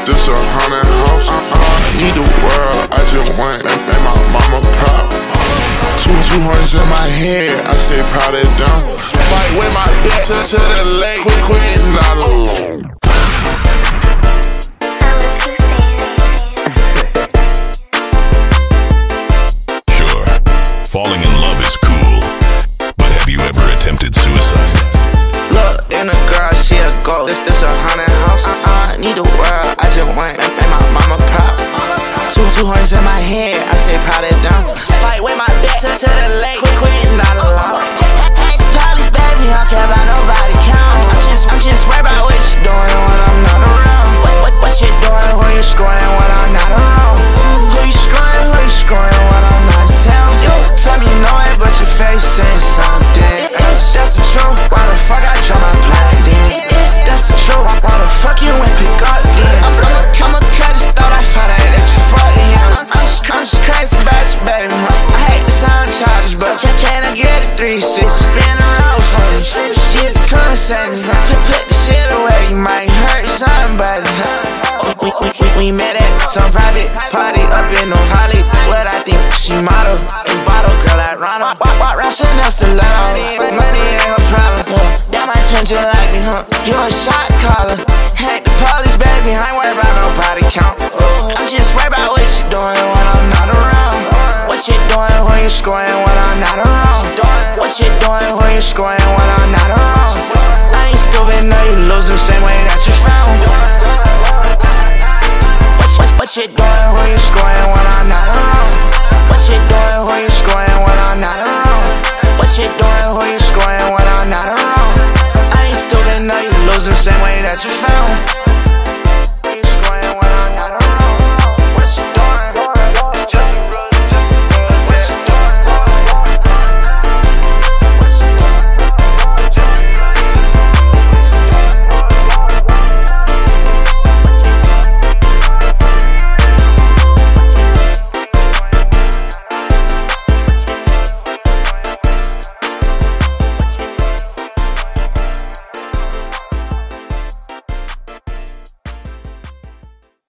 this a haunted house. Need the world, I just want and make my mama proud. Two horns in my head, I stay proud of them. Fight with my bitch to the lake, quit not alone. Sure, falling in love is cool, but have you ever attempted suicide? Look, in a girl, she a ghost. This a haunted house. Need the world, I just want and make my mama proud. Two horns in my head, I stay proud of them. Fight with my bitch to the lake, quit not alone. Hey, police, baby, I don't care about nobody count. I'm just worried about what you doing when I'm not around. What you doing, who you scoring when I'm not around? Who you scoring when I'm not in town? You tell me you know it, but your face saying something. That's the truth, why the fuck I drop my blind in? That's the truth, why the fuck you ain't pick up then? I'ma cut this thought, I found out that's fuck him. I'm just crazy about you, baby. I hate to sound childish, but can I get a 360 spin around for me? She's a conversation, put the shit away, you might hurt somebody. We met at some private party up in Hollywood. I think she model and bottle girl like Ronald. Walk around Chanel stiletto. Money ain't her problem. That might turn you like me, huh? You a shot caller. Ain't the police, baby. I ain't worried about no body count. I'm just worried about what you doing when I'm not around. What you doing when you scoring when I'm not around? What you doing when you scoring when I'm not around? I ain't stupid, no, you lose the same way that you found. What you doing when you scoring when I'm not around? What you doing when you scoring when I'm not around? What you doing when you scoring when I'm not around? I ain't stupid, no, you lose the same way that you found.